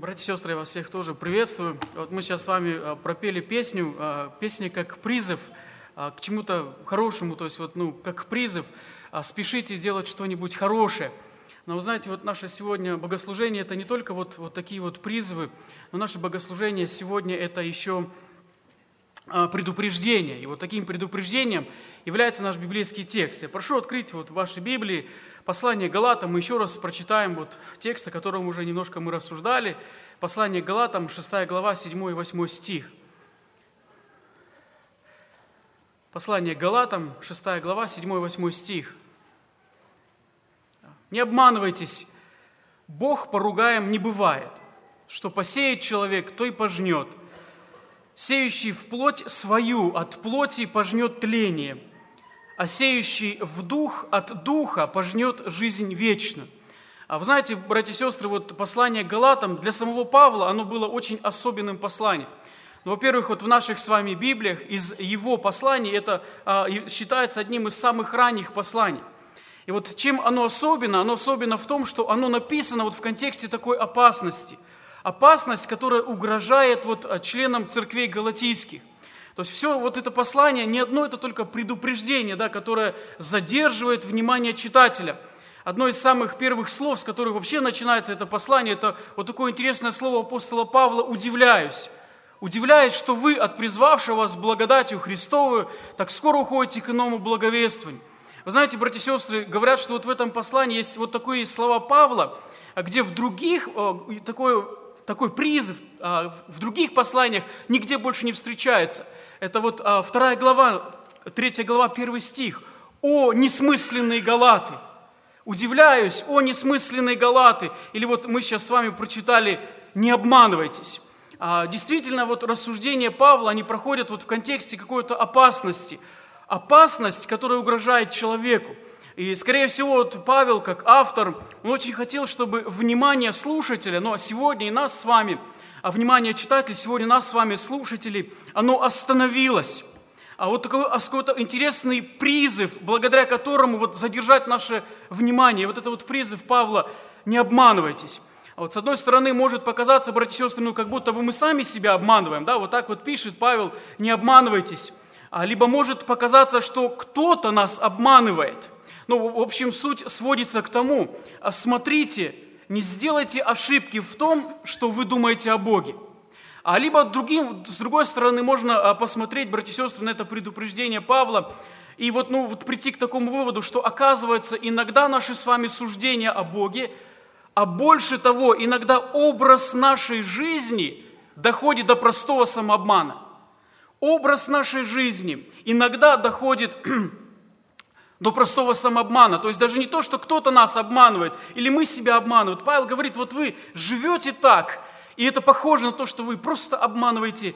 Братья и сестры, я вас всех тоже приветствую. Вот мы сейчас с вами пропели песню, песня как призыв к чему-то хорошему, то есть как призыв спешите делать что-нибудь хорошее. Но вы знаете, вот наше сегодня богослужение – это не только вот такие вот призывы, но наше богослужение сегодня – это еще предупреждение. И вот таким предупреждением является наш библейский текст. Я прошу открыть вот в вашей Библии послание Галатам. Мы еще раз прочитаем вот текст, о котором уже немножко мы рассуждали. Послание Галатам, 6 глава, 7 и 8 стих. Послание Галатам, 6 глава, 7 и 8 стих. «Не обманывайтесь, Бог поругаем не бывает. Что посеет человек, то и пожнет. Сеющий в плоть свою от плоти пожнет тление, а сеющий в дух от духа пожнет жизнь вечную». А вы знаете, братья и сестры, вот послание Галатам для самого Павла, оно было очень особенным посланием. Во-первых, вот в наших с вами Библиях из его посланий это считается одним из самых ранних посланий. И вот чем оно особенно? Оно особенно в том, что оно написано вот в контексте такой опасности. Опасность, которая угрожает вот членам церквей галатийских. То есть все вот это послание, не одно это только предупреждение, да, которое задерживает внимание читателя. Одно из самых первых слов, с которых вообще начинается это послание, это вот такое интересное слово апостола Павла «удивляюсь». «Удивляюсь, что вы, от призвавшего вас благодатью Христовую, так скоро уходите к иному благовествованию». Вы знаете, братья и сестры, говорят, что вот в этом послании есть вот такие слова Павла, где в других, такой призыв в других посланиях нигде больше не встречается. Это вот 2 глава, 3 глава, 1 стих. «О, несмысленные галаты! Удивляюсь, о, несмысленные галаты!» Или вот мы сейчас с вами прочитали «Не обманывайтесь». Действительно, вот рассуждения Павла, они проходят вот в контексте какой-то опасности. Опасность, которая угрожает человеку. И, скорее всего, вот Павел, как автор, он очень хотел, чтобы внимание слушателя, но сегодня и нас с вами, внимание читателей, сегодня нас с вами, слушателей, оно остановилось. А вот такой какой-то интересный призыв, благодаря которому вот задержать наше внимание. Вот это вот призыв Павла «не обманывайтесь». А вот с одной стороны может показаться, братья и сестры, как будто бы мы сами себя обманываем. Да? Вот так вот пишет Павел «не обманывайтесь». Либо может показаться, что кто-то нас обманывает. Ну, в общем, суть сводится к тому, смотрите, не сделайте ошибки в том, что вы думаете о Боге. Либо с другой стороны, можно посмотреть, братья и сестры, на это предупреждение Павла и вот прийти к такому выводу, что оказывается, иногда наши с вами суждения о Боге, а больше того, иногда образ нашей жизни доходит до простого самообмана. Образ нашей жизни иногда доходит до простого самообмана. То есть даже не то, что кто-то нас обманывает или мы себя обманываем. Павел говорит, вот вы живете так, и это похоже на то, что вы просто обманываете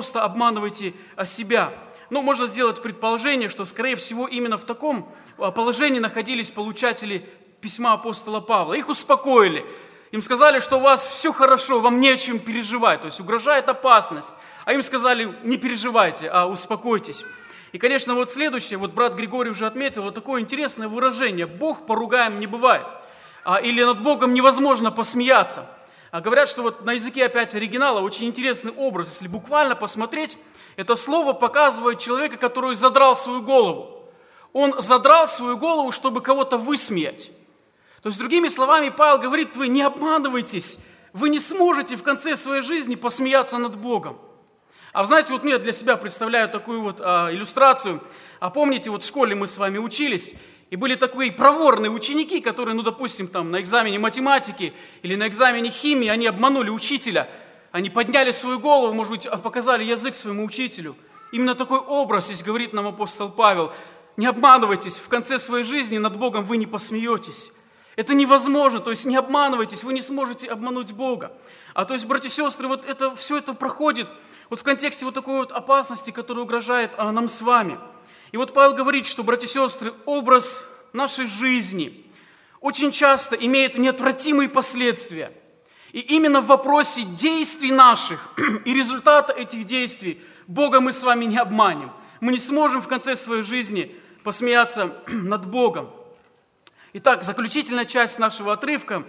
себя. Можно сделать предположение, что, скорее всего, именно в таком положении находились получатели письма апостола Павла. Их успокоили. Им сказали, что у вас все хорошо, вам не о чем переживать, то есть угрожает опасность. А им сказали, не переживайте, а успокойтесь. И, конечно, вот следующее, вот брат Григорий уже отметил, вот такое интересное выражение, «Бог поругаем не бывает», или «над Богом невозможно посмеяться». Говорят, что вот на языке опять оригинала очень интересный образ, если буквально посмотреть, это слово показывает человека, который задрал свою голову. Он задрал свою голову, чтобы кого-то высмеять. То есть, другими словами, Павел говорит, вы не обманывайтесь, вы не сможете в конце своей жизни посмеяться над Богом. Вы знаете, вот я для себя представляю такую вот иллюстрацию. Помните, вот в школе мы с вами учились, и были такие проворные ученики, которые, допустим, там на экзамене математики или на экзамене химии, они обманули учителя. Они подняли свою голову, может быть, показали язык своему учителю. Именно такой образ здесь говорит нам апостол Павел. Не обманывайтесь, в конце своей жизни над Богом вы не посмеетесь. Это невозможно, то есть не обманывайтесь, вы не сможете обмануть Бога. То есть, братья и сестры, вот все это проходит вот в контексте вот такой вот опасности, которая угрожает нам с вами. И вот Павел говорит, что, братья и сестры, образ нашей жизни очень часто имеет неотвратимые последствия. И именно в вопросе действий наших и результата этих действий Бога мы с вами не обманем. Мы не сможем в конце своей жизни посмеяться над Богом. Итак, заключительная часть нашего отрывка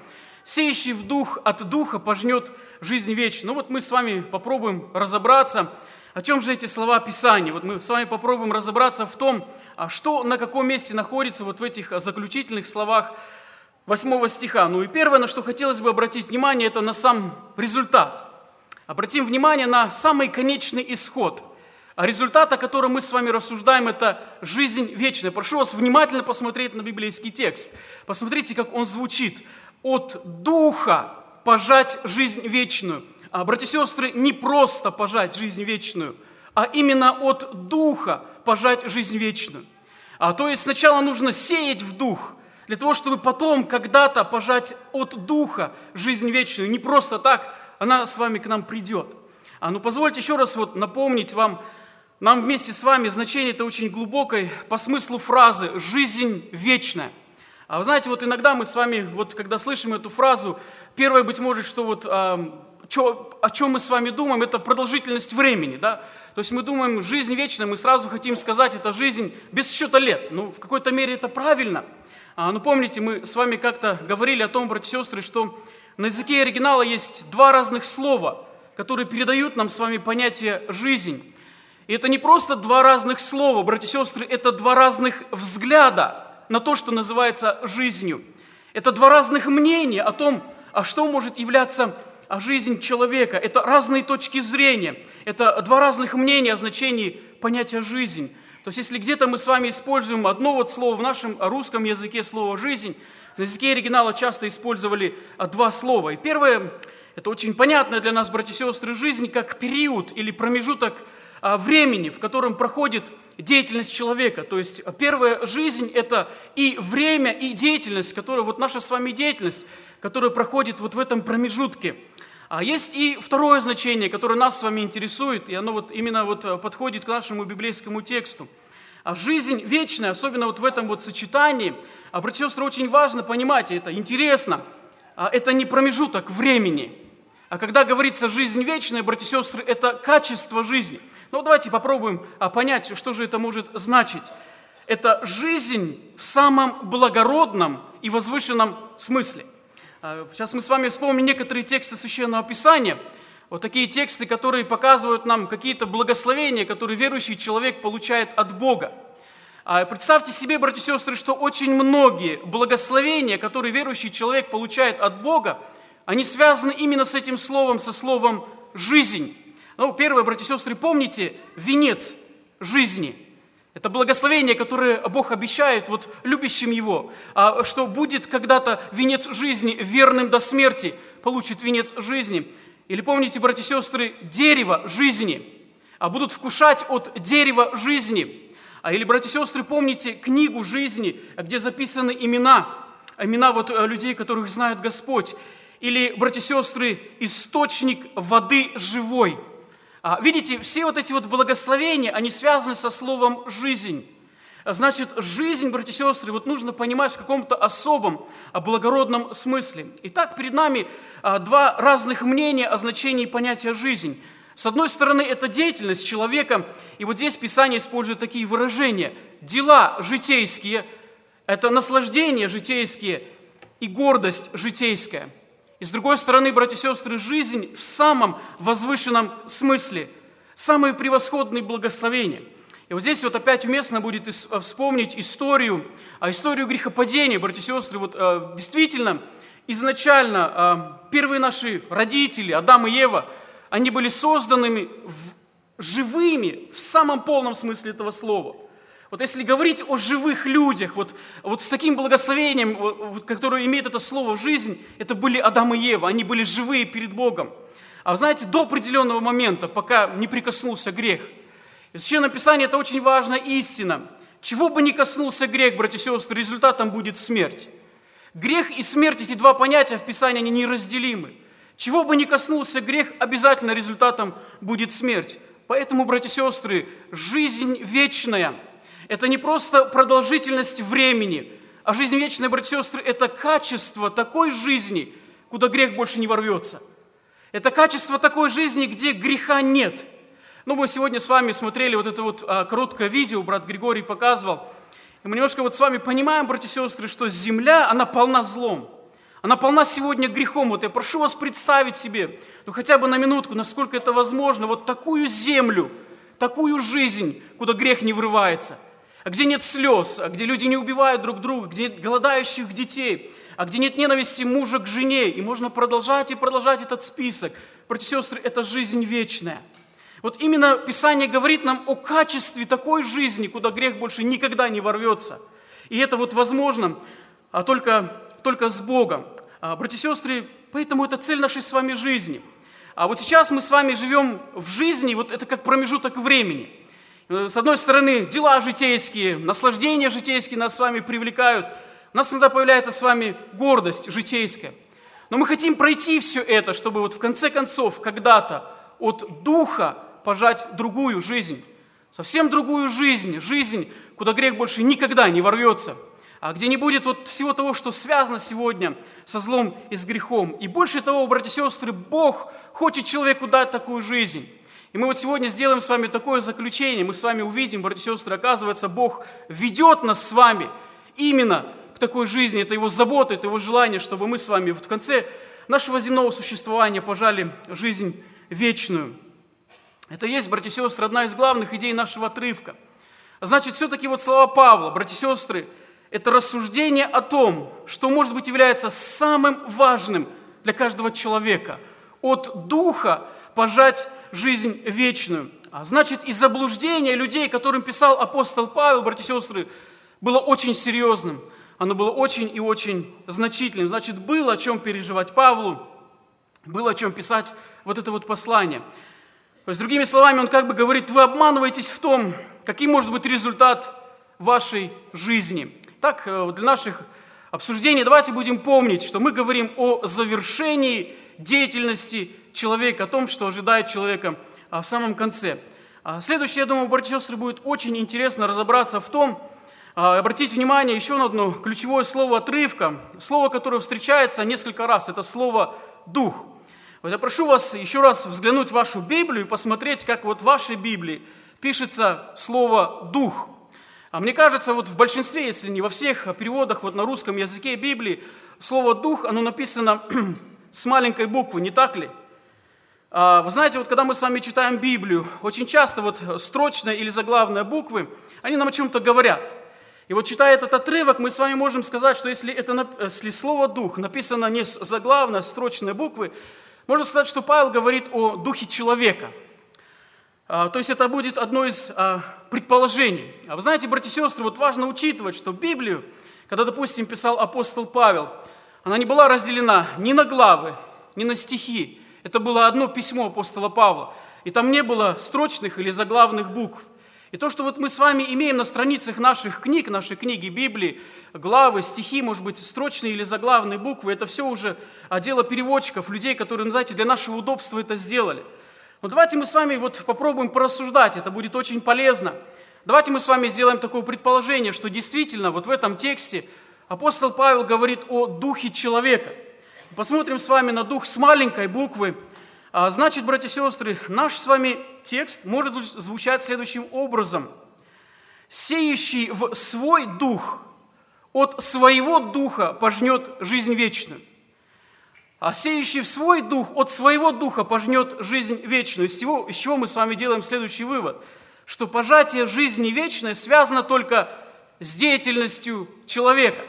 Сеющий в дух от духа пожнет жизнь вечную. Ну вот мы с вами попробуем разобраться, о чем же эти слова Писания. Вот мы с вами попробуем разобраться в том, что на каком месте находится вот в этих заключительных словах 8 стиха. Ну и первое, на что хотелось бы обратить внимание, это на сам результат. Обратим внимание на самый конечный исход. А результат, о котором мы с вами рассуждаем, это жизнь вечная. Прошу вас внимательно посмотреть на библейский текст. Посмотрите, как он звучит. От духа пожать жизнь вечную. Братья и сестры, не просто пожать жизнь вечную, а именно от духа пожать жизнь вечную. То есть сначала нужно сеять в дух, для того, чтобы потом когда-то пожать от духа жизнь вечную. Не просто так она с вами к нам придет. Ну позвольте еще раз вот напомнить нам вместе с вами значение этой очень глубокой по смыслу фразы «жизнь вечная». Вы знаете, вот иногда мы с вами, вот когда слышим эту фразу, первое, быть может, что вот о чем мы с вами думаем, это продолжительность времени, да? То есть мы думаем, жизнь вечная, мы сразу хотим сказать, это жизнь без счета лет. Ну, в какой-то мере это правильно. Но помните, мы с вами как-то говорили о том, братья и сестры, что на языке оригинала есть два разных слова, которые передают нам с вами понятие «жизнь». И это не просто два разных слова, братья и сестры, это два разных взгляда на то, что называется жизнью. Это два разных мнения о том, что может являться жизнь человека. Это разные точки зрения. Это два разных мнения о значении понятия «жизнь». То есть, если где-то мы с вами используем одно вот слово в нашем русском языке, слово «жизнь», на языке оригинала часто использовали два слова. И первое, это очень понятно для нас, братья и сестры, жизнь как период или промежуток времени, в котором проходит деятельность человека. То есть первая жизнь – это и время, и деятельность, которая, вот наша с вами деятельность, которая проходит вот в этом промежутке. Есть и второе значение, которое нас с вами интересует, и оно вот именно вот подходит к нашему библейскому тексту. Жизнь вечная, особенно вот в этом вот сочетании, братья и сестры, очень важно понимать, и это интересно, это не промежуток времени. Когда говорится «жизнь вечная», братья и сестры, это качество жизни. Ну, давайте попробуем понять, что же это может значить. Это жизнь в самом благородном и возвышенном смысле. Сейчас мы с вами вспомним некоторые тексты Священного Писания. Вот такие тексты, которые показывают нам какие-то благословения, которые верующий человек получает от Бога. Представьте себе, братья и сестры, что очень многие благословения, которые верующий человек получает от Бога, они связаны именно с этим словом, со словом «жизнь». Ну, первое, братья и сестры, помните, венец жизни. Это благословение, которое Бог обещает вот любящим Его, что будет когда-то венец жизни, верным до смерти, получит венец жизни. Или помните, братья и сестры, дерево жизни, будут вкушать от дерева жизни. Или, братья и сестры, помните книгу жизни, где записаны имена вот людей, которых знает Господь. Или, братья и сестры, источник воды живой. Видите, все вот эти вот благословения, они связаны со словом «жизнь». Значит, жизнь, братья и сестры, вот нужно понимать в каком-то особом, благородном смысле. Итак, перед нами два разных мнения о значении понятия «жизнь». С одной стороны, это деятельность человека, и вот здесь Писание использует такие выражения. Дела житейские – это наслаждения житейские и гордость житейская. И с другой стороны, братья и сестры, жизнь в самом возвышенном смысле, самые превосходные благословения. И вот здесь вот опять уместно будет вспомнить историю грехопадения, братья и сестры. Вот действительно, изначально первые наши родители, Адам и Ева, они были созданными живыми в самом полном смысле этого слова. Вот если говорить о живых людях, вот с таким благословением, которое имеет это слово «жизнь», это были Адам и Ева, они были живые перед Богом. Вы знаете, до определенного момента, пока не прикоснулся грех. И в Священном Писании это очень важная истина. Чего бы ни коснулся грех, братья и сестры, результатом будет смерть. Грех и смерть, эти два понятия в Писании, они неразделимы. Чего бы ни коснулся грех, обязательно результатом будет смерть. Поэтому, братья и сестры, жизнь вечная – это не просто продолжительность времени, а жизнь вечная, братья и сестры, это качество такой жизни, куда грех больше не ворвется. Это качество такой жизни, где греха нет. Мы сегодня с вами смотрели вот это вот короткое видео, брат Григорий показывал. И мы немножко вот с вами понимаем, братья и сестры, что земля, она полна злом. Она полна сегодня грехом. Вот я прошу вас представить себе, ну хотя бы на минутку, насколько это возможно, вот такую землю, такую жизнь, куда грех не врывается, а где нет слез, а где люди не убивают друг друга, где нет голодающих детей, а где нет ненависти мужа к жене. И можно продолжать и продолжать этот список. Братья и сестры, это жизнь вечная. Вот именно Писание говорит нам о качестве такой жизни, куда грех больше никогда не ворвется. И это вот возможно только с Богом. Братья и сестры, поэтому это цель нашей с вами жизни. А вот сейчас мы с вами живем в жизни, вот это как промежуток времени. С одной стороны, дела житейские, наслаждения житейские нас с вами привлекают. У нас иногда появляется с вами гордость житейская. Но мы хотим пройти все это, чтобы вот в конце концов когда-то от духа пожать другую жизнь, совсем другую жизнь, жизнь, куда грех больше никогда не ворвется, а где не будет вот всего того, что связано сегодня со злом и с грехом. И больше того, братья и сестры, Бог хочет человеку дать такую жизнь. И мы вот сегодня сделаем с вами такое заключение, мы с вами увидим, братья и сестры, оказывается, Бог ведет нас с вами именно к такой жизни, это Его забота, это Его желание, чтобы мы с вами вот в конце нашего земного существования пожали жизнь вечную. Это есть, братья и сестры, одна из главных идей нашего отрывка. Значит, все-таки вот слова Павла, братья и сестры, это рассуждение о том, что, может быть, является самым важным для каждого человека. От духа пожать жизнь вечную. А значит, и заблуждение людей, которым писал апостол Павел, братья и сестры, было очень серьезным. Оно было очень и очень значительным. Значит, было о чем переживать Павлу, было о чем писать вот это вот послание. То есть, другими словами, он как бы говорит, вы обманываетесь в том, каким может быть результат вашей жизни. Так, для наших обсуждений давайте будем помнить, что мы говорим о завершении деятельности человека, о том, что ожидает человека в самом конце. Следующее, я думаю, братья и сестры, будет очень интересно разобраться в том, обратить внимание еще на одно ключевое слово отрывка, слово, которое встречается несколько раз, это слово «дух». Вот я прошу вас еще раз взглянуть в вашу Библию и посмотреть, как вот в вашей Библии пишется слово «дух». А мне кажется, вот в большинстве, если не во всех переводах вот на русском языке Библии, слово «дух», оно написано с маленькой буквы, не так ли? Вы знаете, вот когда мы с вами читаем Библию, очень часто вот строчные или заглавные буквы, они нам о чем-то говорят. И вот читая этот отрывок, мы с вами можем сказать, что если слово «дух» написано не с заглавной, а с строчной буквы, можно сказать, что Павел говорит о духе человека. То есть это будет одно из предположений. А вы знаете, братья и сестры, вот важно учитывать, что Библию, когда, допустим, писал апостол Павел, она не была разделена ни на главы, ни на стихи. Это было одно письмо апостола Павла. И там не было строчных или заглавных букв. И то, что вот мы с вами имеем на страницах наших книг, нашей книги Библии, главы, стихи, может быть, строчные или заглавные буквы, это все уже дело переводчиков, людей, которые, знаете, для нашего удобства это сделали. Но давайте мы с вами вот попробуем порассуждать, это будет очень полезно. Давайте мы с вами сделаем такое предположение, что действительно вот в этом тексте апостол Павел говорит о духе человека. Посмотрим с вами на дух с маленькой буквы. Значит, братья и сестры, наш с вами текст может звучать следующим образом. «Сеющий в свой дух от своего духа пожнет жизнь вечную». А сеющий в свой дух от своего духа пожнет жизнь вечную. Из чего мы с вами делаем следующий вывод? Что пожатие жизни вечной связано только с деятельностью человека.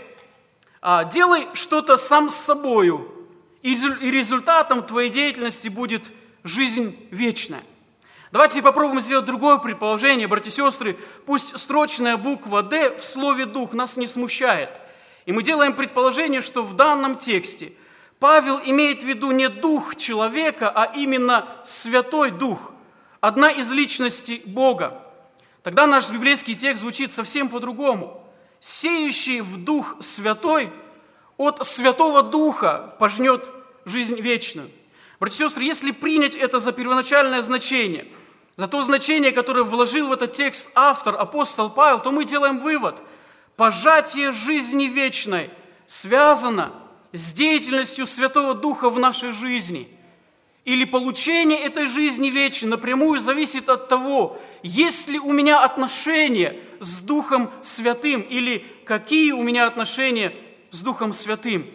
Делай что-то сам с собою, и результатом твоей деятельности будет жизнь вечная. Давайте попробуем сделать другое предположение, братья и сестры. Пусть строчная буква «Д» в слове «дух» нас не смущает. И мы делаем предположение, что в данном тексте Павел имеет в виду не дух человека, а именно Святой Дух, одна из личностей Бога. Тогда наш библейский текст звучит совсем по-другому. «Сеющий в Дух Святой от Святого Духа пожнет жизнь вечную». Братья и сестры, если принять это за первоначальное значение, за то значение, которое вложил в этот текст автор, апостол Павел, то мы делаем вывод. Пожатие жизни вечной связано с деятельностью Святого Духа в нашей жизни. Или получение этой жизни вечной напрямую зависит от того, есть ли у меня отношения с Духом Святым, или какие у меня отношения с Духом Святым.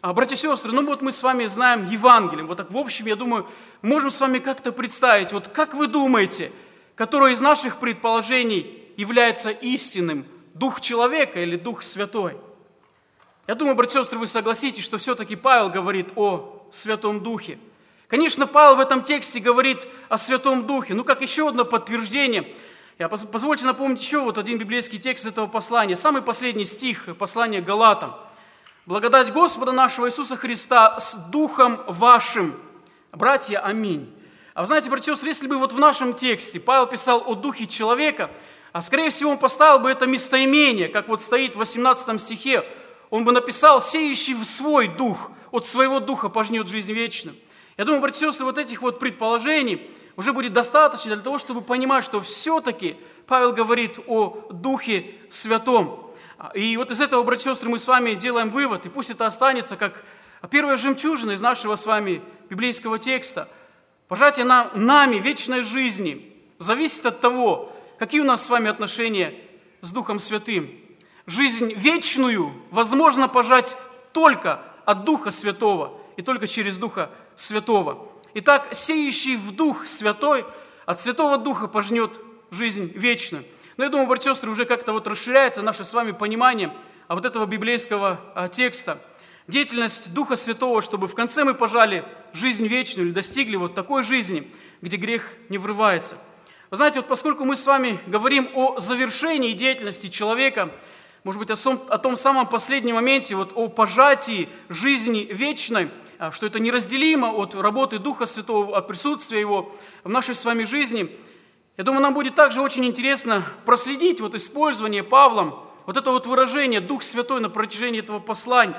Братья и сестры, ну вот мы с вами знаем Евангелие. Вот так в общем, я думаю, можем с вами как-то представить, вот как вы думаете, которое из наших предположений является истинным, Дух человека или Дух Святой? Я думаю, братья и сестры, вы согласитесь, что все-таки Павел говорит о Святом Духе. Конечно, Павел в этом тексте говорит о Святом Духе. Ну, как еще одно подтверждение, позвольте напомнить еще вот один библейский текст этого послания. Самый последний стих послания Галатам. «Благодать Господа нашего Иисуса Христа с Духом вашим». Братья, аминь. А вы знаете, братья и сестры, если бы вот в нашем тексте Павел писал о Духе человека, скорее всего, он поставил бы это местоимение, как вот стоит в 18 стихе, он бы написал: «Сеющий в свой дух, от своего духа пожнет жизнь вечную». Я думаю, братья и сестры, вот этих вот предположений уже будет достаточно для того, чтобы понимать, что все-таки Павел говорит о Духе Святом. И вот из этого, братья и сестры, мы с вами делаем вывод, и пусть это останется как первая жемчужина из нашего с вами библейского текста. Пожатие нами вечной жизни зависит от того, какие у нас с вами отношения с Духом Святым. Жизнь вечную возможно пожать только от Духа Святого и только через Духа Святого. Итак, сеющий в Дух Святой от Святого Духа пожнет жизнь вечную. Но я думаю, братья и сестры, уже как-то вот расширяется наше с вами понимание вот этого библейского текста. Деятельность Духа Святого, чтобы в конце мы пожали жизнь вечную или достигли вот такой жизни, где грех не врывается. Вы знаете, вот поскольку мы с вами говорим о завершении деятельности человека, может быть, о том самом последнем моменте, вот о пожатии жизни вечной, что это неразделимо от работы Духа Святого, от присутствия Его в нашей с вами жизни, я думаю, нам будет также очень интересно проследить вот использование Павлом вот это вот выражение «Дух Святой» на протяжении этого послания.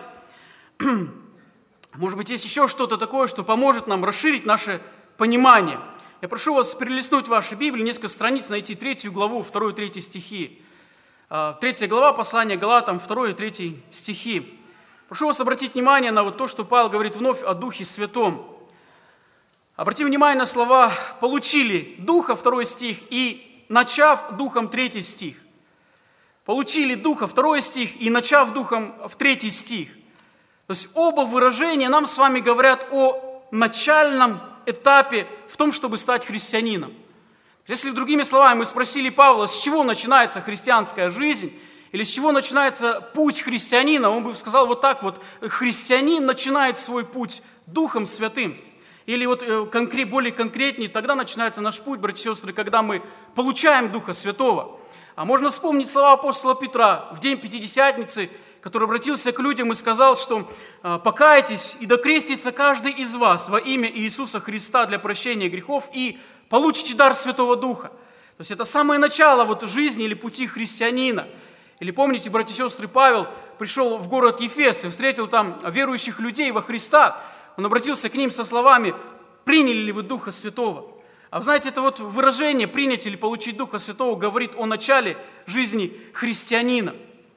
Может быть, есть еще что-то такое, что поможет нам расширить наше понимание. Я прошу вас перелистнуть ваши Библии, несколько страниц, найти 3 главу, 2 и 3 стихи. 3 глава послания Галатам, 2 и 3 стихи. Прошу вас обратить внимание на вот то, что Павел говорит вновь о Духе Святом. Обратим внимание на слова «получили Духа», 2 стих, и «начав Духом», 3 стих. Получили Духа, 2 стих, и начав Духом, 3 стих. То есть оба выражения нам с вами говорят о начальном этапе в том, чтобы стать христианином. Если другими словами мы спросили Павла, с чего начинается христианская жизнь, или с чего начинается путь христианина, он бы сказал вот так вот: христианин начинает свой путь Духом Святым. Или вот более конкретнее, тогда начинается наш путь, братья и сестры, когда мы получаем Духа Святого. А можно вспомнить слова апостола Петра в день Пятидесятницы, который обратился к людям и сказал, что «покайтесь и докрестится каждый из вас во имя Иисуса Христа для прощения грехов и получите дар Святого Духа». То есть это самое начало вот жизни или пути христианина. Или помните, братья и сестры, Павел пришел в город Ефес и встретил там верующих людей во Христа. Он обратился к ним со словами: «Приняли ли вы Духа Святого?» А вы знаете, это вот выражение «принять или получить Духа Святого» говорит о начале жизни христианина.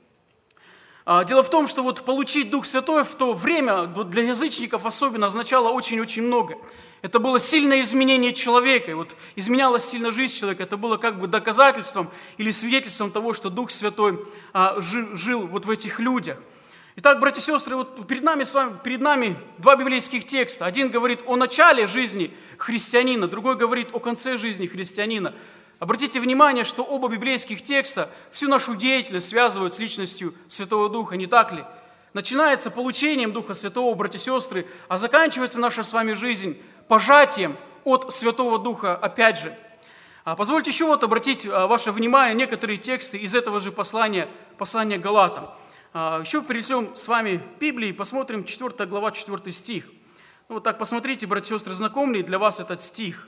Дело в том, что вот получить Дух Святой в то время для язычников особенно означало очень-очень много. Это было сильное изменение человека, и вот изменялась сильно жизнь человека. Это было как бы доказательством или свидетельством того, что Дух Святой жил вот в этих людях. Итак, братья и сестры, вот перед нами два библейских текста. Один говорит о начале жизни христианина, другой говорит о конце жизни христианина. Обратите внимание, что оба библейских текста всю нашу деятельность связывают с личностью Святого Духа, не так ли? Начинается получением Духа Святого, братья и сестры, а заканчивается наша с вами жизнь пожатием от Святого Духа опять же. Позвольте еще вот обратить ваше внимание на некоторые тексты из этого же послания Галатам. Еще перейдем с вами к Библии и посмотрим 4 глава, 4 стих. Вот так посмотрите, братья и сестры, знакомый ли для вас этот стих?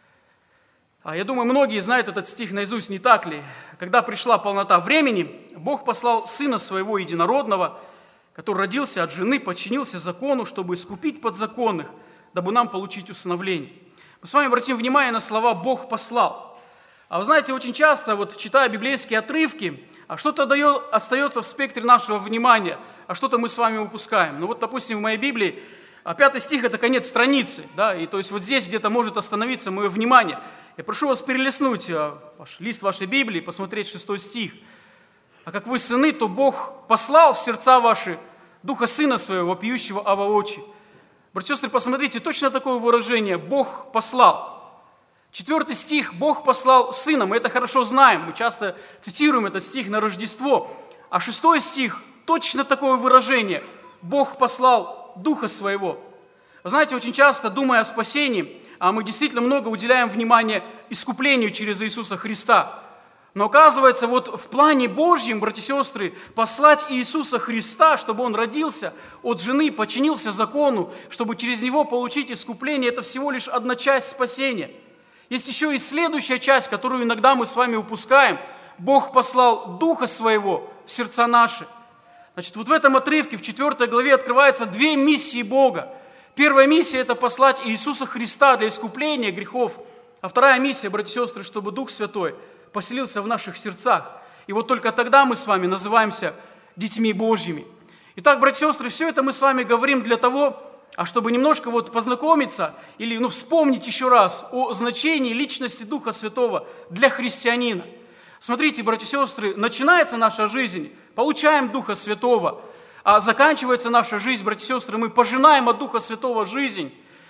Я думаю, многие знают этот стих наизусть, не так ли? Когда пришла полнота времени, Бог послал Сына Своего Единородного, который родился от жены, подчинился закону, чтобы искупить подзаконных, дабы нам получить усыновление. Мы с вами обратим внимание на слова «Бог послал». Вы знаете, очень часто, вот читая библейские отрывки, что-то остается в спектре нашего внимания, а что-то мы с вами упускаем. Ну вот, допустим, в моей Библии 5 стих – это конец страницы, да, и то есть вот здесь где-то может остановиться мое внимание. Я прошу вас перелистнуть лист вашей Библии, посмотреть 6 стих. «А как вы сыны, то Бог послал в сердца ваши Духа Сына Своего, вопиющего Ава очи. Братья и сестры, посмотрите, точно такое выражение «Бог послал». 4 стих «Бог послал Сына». Мы это хорошо знаем, мы часто цитируем этот стих на Рождество. А 6 стих точно такое выражение «Бог послал Духа Своего». Вы знаете, очень часто, думая о спасении, мы действительно много уделяем внимания искуплению через Иисуса Христа. Но оказывается, вот в плане Божьем, братья и сестры, послать Иисуса Христа, чтобы Он родился от жены, подчинился закону, чтобы через Него получить искупление, это всего лишь одна часть спасения. Есть еще и следующая часть, которую иногда мы с вами упускаем. Бог послал Духа Своего в сердца наши. Значит, вот в этом отрывке, в 4 главе, открываются 2 миссии Бога. Первая миссия – это послать Иисуса Христа для искупления грехов. А вторая миссия, братья и сестры, чтобы Дух Святой поселился в наших сердцах. И вот только тогда мы с вами называемся детьми Божьими. Итак, братья и сестры, все это мы с вами говорим для того, чтобы немножко вот познакомиться или вспомнить еще раз о значении личности Духа Святого для христианина. Смотрите, братья и сестры, начинается наша жизнь, получаем Духа Святого, а заканчивается наша жизнь, братья и сестры, мы пожинаем от Духа Святого жизнь.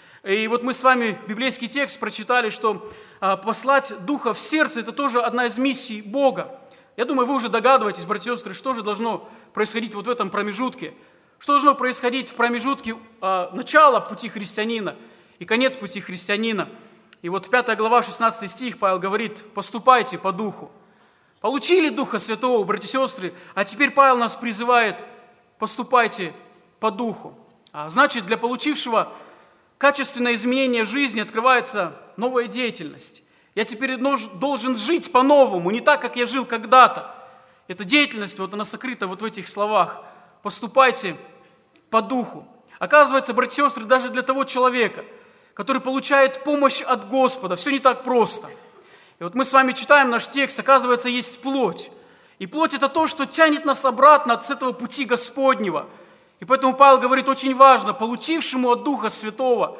И вот мы с вами библейский текст прочитали, что послать Духа в сердце – это тоже одна из миссий Бога. Я думаю, вы уже догадываетесь, братья и сестры, что же должно происходить вот в этом промежутке. Что должно происходить в промежутке начала пути христианина и конец пути христианина. И вот в 5 глава, 16 стих Павел говорит: «Поступайте по Духу». Получили Духа Святого, братья и сестры, а теперь Павел нас призывает: «Поступайте по Духу». Значит, для получившего качественное изменение жизни открывается новая деятельность. Я теперь должен жить по-новому, не так, как я жил когда-то. Эта деятельность, вот она сокрыта вот в этих словах: «Поступайте по Духу». Оказывается, братья и сестры, даже для того человека, который получает помощь от Господа, все не так просто. И вот мы с вами читаем наш текст, оказывается, есть плоть. И плоть – это то, что тянет нас обратно от этого пути Господнего. И поэтому Павел говорит, очень важно получившему от Духа Святого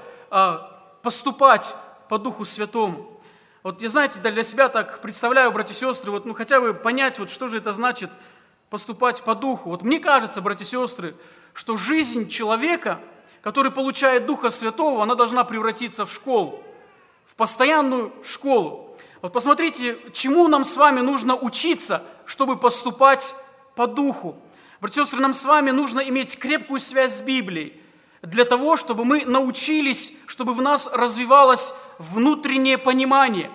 поступать по Духу Святому. Вот я, знаете, для себя так представляю, братья и сестры, вот, хотя бы понять, вот, что же это значит поступать по Духу. Вот мне кажется, братья и сестры, что жизнь человека, который получает Духа Святого, она должна превратиться в школу, в постоянную школу. Вот посмотрите, чему нам с вами нужно учиться, чтобы поступать по Духу. Братья и сестры, нам с вами нужно иметь крепкую связь с Библией, для того, чтобы мы научились, чтобы в нас развивалось внутреннее понимание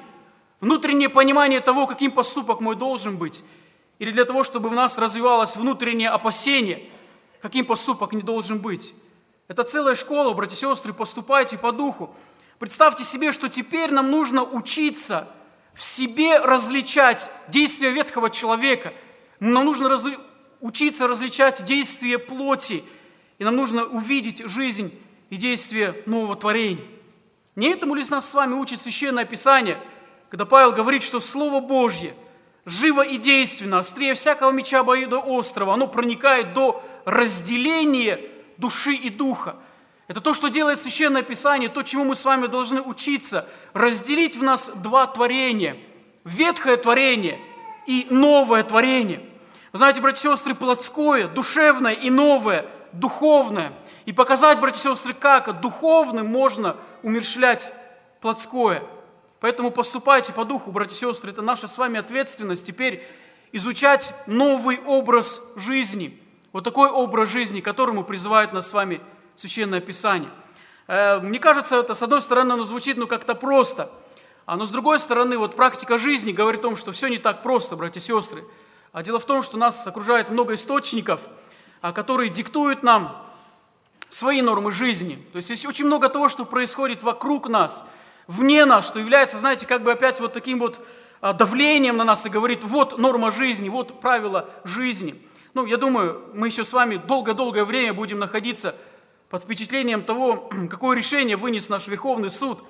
того, каким поступок мой должен быть, или для того, чтобы в нас развивалось внутреннее опасение, каким поступок не должен быть. Это целая школа, братья и сестры, поступайте по Духу. Представьте себе, что теперь нам нужно учиться в себе различать действия ветхого человека. Нам нужно учиться различать действия плоти, и нам нужно увидеть жизнь и действие нового творения. Не этому ли нас с вами учит Священное Писание, когда Павел говорит, что Слово Божье живо и действенно, острее всякого меча обоюдоострого, оно проникает до разделения души и духа. Это то, что делает Священное Писание, то, чему мы с вами должны учиться, разделить в нас 2 творения – ветхое творение и новое творение. Вы знаете, братья и сестры, плотское, душевное и новое, духовное. И показать, братья и сестры, как духовным можно умерщвлять плотское. Поэтому поступайте по Духу, братья и сестры, это наша с вами ответственность теперь изучать новый образ жизни. Вот такой образ жизни, к которому призывает нас с вами Священное Писание. Мне кажется, это, с одной стороны, оно звучит как-то просто, но с другой стороны, вот практика жизни говорит о том, что все не так просто, братья и сестры. А дело в том, что нас окружает много источников, которые диктуют нам свои нормы жизни. То есть очень много того, что происходит вокруг нас, вне нас, что является, знаете, как бы опять вот таким вот давлением на нас и говорит, вот норма жизни, вот правила жизни. Я думаю, мы еще с вами долгое-долгое время будем находиться под впечатлением того, какое решение вынес наш Верховный суд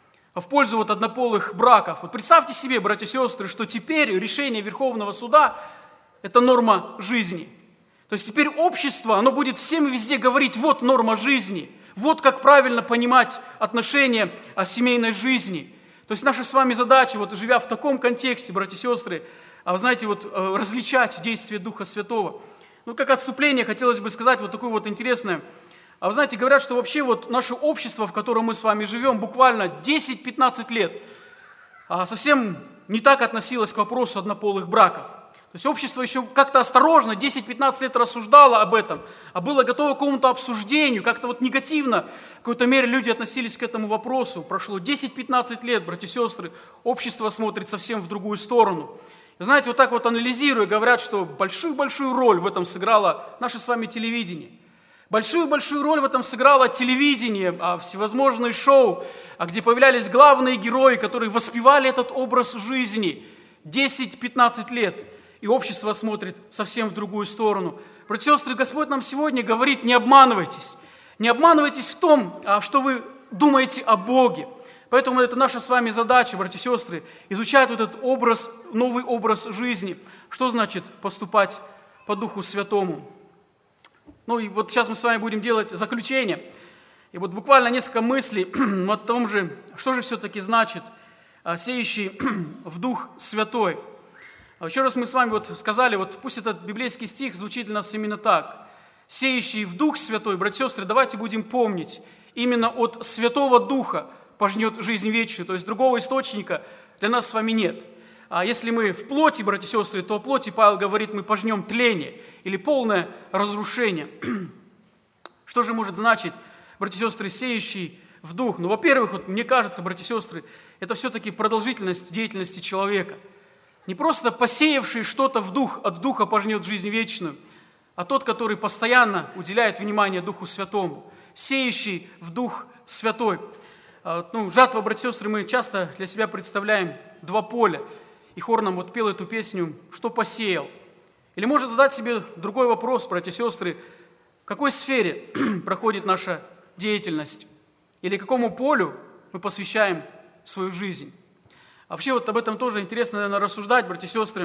в пользу однополых браков. Вот представьте себе, братья и сестры, что теперь решение Верховного суда – это норма жизни. То есть теперь общество, оно будет всем и везде говорить, вот норма жизни, вот как правильно понимать отношения о семейной жизни. То есть наша с вами задача, живя в таком контексте, братья и сестры, вы знаете, различать действия Духа Святого. Ну, как отступление хотелось бы сказать вот такое вот интересное. А вы знаете, говорят, что вообще вот наше общество, в котором мы с вами живем, буквально 10-15 лет, совсем не так относилось к вопросу однополых браков. То есть общество еще как-то осторожно 10-15 лет рассуждало об этом, а было готово к какому-то обсуждению, как-то вот негативно в какой-то мере люди относились к этому вопросу. Прошло 10-15 лет, братья и сестры, общество смотрит совсем в другую сторону. Вы знаете, вот так вот анализируя, говорят, что большую-большую роль в этом сыграло наше с вами телевидение. Большую-большую роль в этом сыграло телевидение, всевозможные шоу, где появлялись главные герои, которые воспевали этот образ жизни 10-15 лет. И общество смотрит совсем в другую сторону. Братья и сестры, Господь нам сегодня говорит: не обманывайтесь. Не обманывайтесь в том, что вы думаете о Боге. Поэтому это наша с вами задача, братья и сестры, изучать вот этот образ, новый образ жизни. Что значит поступать по Духу Святому? Ну и вот сейчас мы с вами будем делать заключение. И вот буквально несколько мыслей о том же, что же все-таки значит сеющий в Дух Святой. Еще раз мы с вами вот сказали, вот пусть этот библейский стих звучит для нас именно так. Сеющий в Дух Святой, братья и сестры, давайте будем помнить, именно от Святого Духа пожнет жизнь вечную, то есть другого источника для нас с вами нет. А если мы в плоти, братья и сестры, то в плоти, Павел говорит, мы пожнем тление или полное разрушение. Что же может значить, братья и сестры, сеющий в Дух? Ну, во-первых, вот, мне кажется, братья и сестры, это все-таки продолжительность деятельности человека. Не просто посеявший что-то в Дух, от Духа пожнет жизнь вечную, а тот, который постоянно уделяет внимание Духу Святому, сеющий в Дух Святой. Жатва, братья и сестры, мы часто для себя представляем два поля. И хор нам вот пел эту песню «Что посеял?». Или может задать себе другой вопрос, братья и сестры, в какой сфере проходит наша деятельность? Или какому полю мы посвящаем свою жизнь? Вообще вот об этом тоже интересно, наверное, рассуждать, братья и сестры.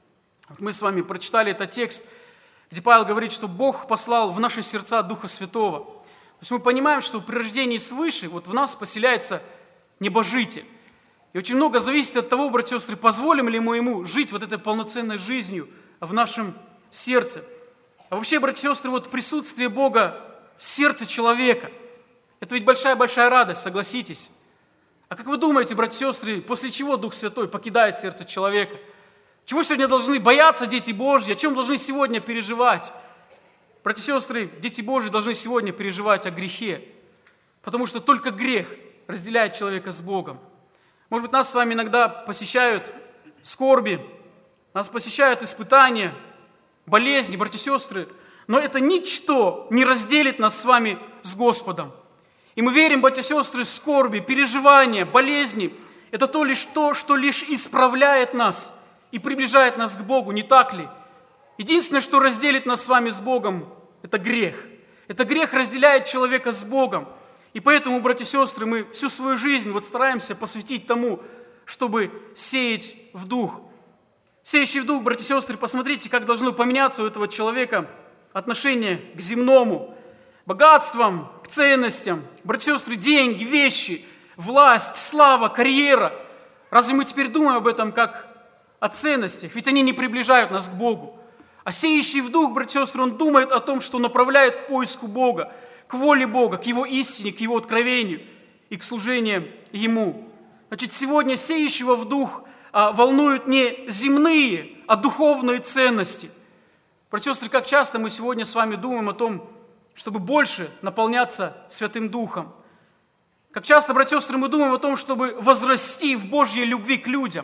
Мы с вами прочитали этот текст, где Павел говорит, что Бог послал в наши сердца Духа Святого. То есть мы понимаем, что при рождении свыше вот в нас поселяется небожитель. И очень много зависит от того, братья и сестры, позволим ли мы ему жить вот этой полноценной жизнью в нашем сердце. А вообще, братья и сестры, вот присутствие Бога в сердце человека, это ведь большая-большая радость, согласитесь. А как вы думаете, братья и сестры, после чего Дух Святой покидает сердце человека? Чего сегодня должны бояться дети Божьи? О чем должны сегодня переживать? Братья и сестры, дети Божьи должны сегодня переживать о грехе, потому что только грех разделяет человека с Богом. Может быть, нас с вами иногда посещают скорби, нас посещают испытания, болезни, братья и сестры, но это ничто не разделит нас с вами с Господом. И мы верим, братья и сестры, скорби, переживания, болезни – это то, что лишь исправляет нас и приближает нас к Богу, не так ли? Единственное, что разделит нас с вами с Богом – это грех. Это грех разделяет человека с Богом. И поэтому, братья и сестры, мы всю свою жизнь вот стараемся посвятить тому, чтобы сеять в Дух. Сеющий в Дух, братья и сестры, посмотрите, как должно поменяться у этого человека отношение к земному, богатствам, к ценностям, братья и сестры, деньги, вещи, власть, слава, карьера. Разве мы теперь думаем об этом как о ценностях? Ведь они не приближают нас к Богу. А сеющий в Дух, братья и сестры, он думает о том, что направляет к поиску Бога, к воле Бога, к Его истине, к Его откровению и к служению Ему. Значит, сегодня сеющего в Дух волнуют не земные, а духовные ценности. Братья и сестры, как часто мы сегодня с вами думаем о том, чтобы больше наполняться Святым Духом. Как часто, братья и сестры, мы думаем о том, чтобы возрасти в Божьей любви к людям.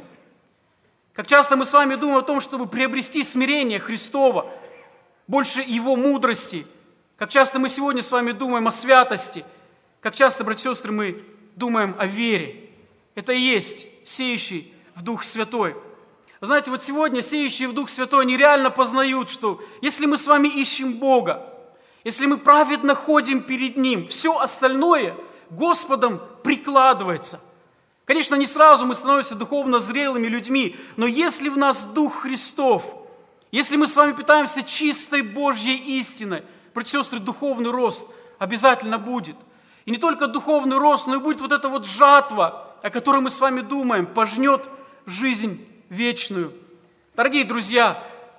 Как часто мы с вами думаем о том, чтобы приобрести смирение Христова, больше Его мудрости. Как часто мы сегодня с вами думаем о святости. Как часто, братья и сестры, мы думаем о вере. Это и есть сеющий в Дух Святой. Вы знаете, вот сегодня сеющие в Дух Святой, они реально познают, что если мы с вами ищем Бога, если мы праведно ходим перед Ним, все остальное Господом прикладывается. Конечно, не сразу мы становимся духовно зрелыми людьми, но если в нас Дух Христов, если мы с вами питаемся чистой Божьей истиной, братья и сестры, духовный рост обязательно будет. И не только духовный рост, но и будет вот эта вот жатва, о которой мы с вами думаем, пожнет жизнь вечную. Дорогие друзья,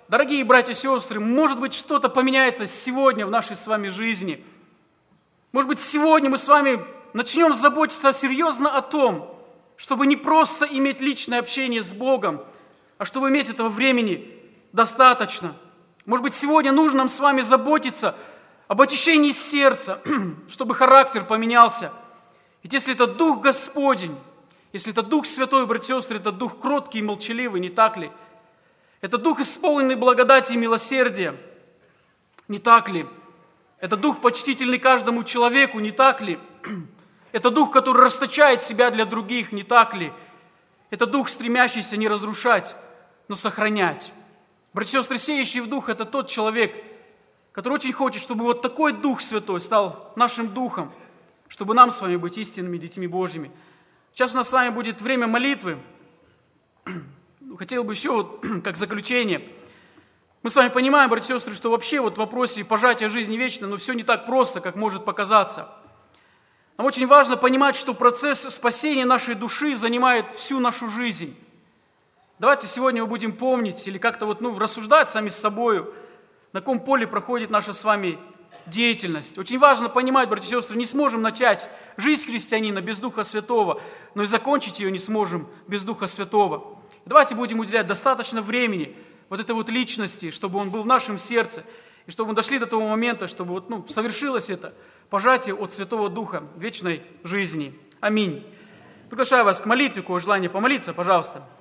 дорогие братья и сестры, может быть, что-то поменяется сегодня в нашей с вами жизни. Может быть, сегодня мы с вами начнем заботиться серьезно о том, чтобы не просто иметь личное общение с Богом, а чтобы иметь этого времени достаточно. Может быть, сегодня нужно нам с вами заботиться об очищении сердца, чтобы характер поменялся. Ведь если это Дух Господень, если это Дух Святой, братья и сестры, это Дух кроткий и молчаливый, не так ли? Это Дух, исполненный благодати и милосердия, не так ли? Это Дух, почтительный каждому человеку, не так ли? Это Дух, который расточает себя для других, не так ли? Это Дух, стремящийся не разрушать, но сохранять. Братья и сестры, сеющий в Дух – это тот человек, который очень хочет, чтобы вот такой Дух Святой стал нашим Духом, чтобы нам с вами быть истинными детьми Божьими. Сейчас у нас с вами будет время молитвы. Хотел бы еще, как заключение, мы с вами понимаем, братья и сестры, что вообще вот в вопросе пожатия жизни вечной, но все не так просто, как может показаться. Нам очень важно понимать, что процесс спасения нашей души занимает всю нашу жизнь. Давайте сегодня мы будем помнить или как-то рассуждать сами с собой, на каком поле проходит наша с вами деятельность. Очень важно понимать, братья и сестры, не сможем начать жизнь христианина без Духа Святого, но и закончить ее не сможем без Духа Святого. Давайте будем уделять достаточно времени вот этой вот личности, чтобы он был в нашем сердце, и чтобы мы дошли до того момента, чтобы совершилось это пожатие от Святого Духа вечной жизни. Аминь. Приглашаю вас к молитве, у кого желание помолиться, пожалуйста.